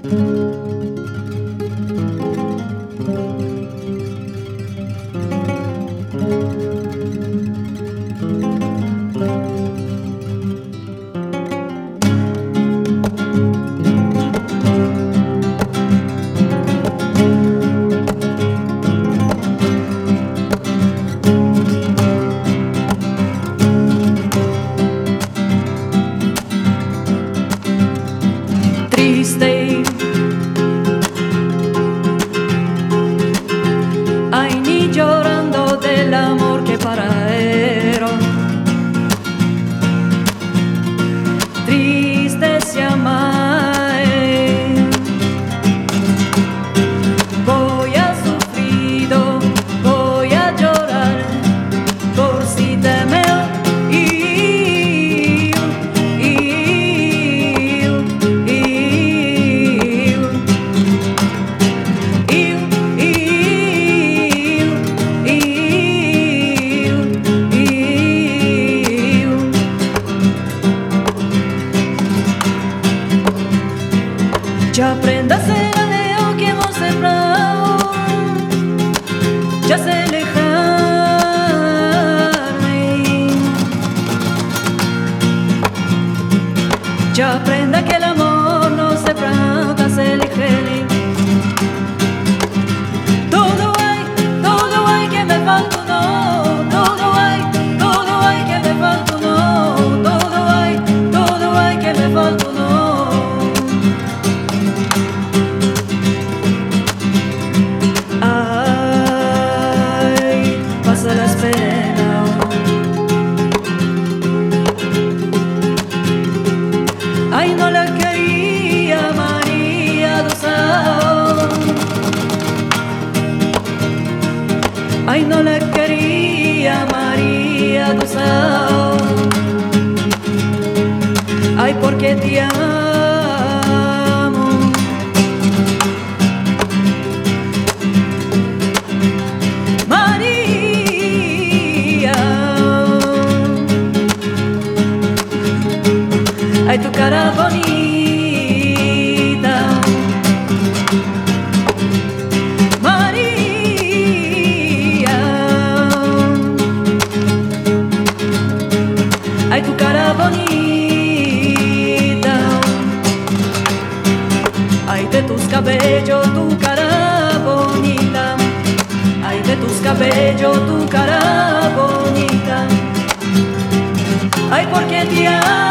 Triste, ay, ni llorando del amor que pararon. Triste se amai, voy a sufrir, voy a llorar por si te me ya aprenda a ser el león que hemos sembrado, ya sé alejarme, ya aprenda que el amor no se planta, se elige. Todo hay que me falta no, todo hay que me falta no, todo hay que me falta no. Las penas, ay, no la quería María do Céu, ay, no la quería María do Céu, ay, porque te amo. Ay, tu cara bonita, María. Ay, tu cara bonita. Ay, de tus cabellos, tu cara bonita. Ay, de tus cabellos, tu cara bonita. Ay, porque te amo.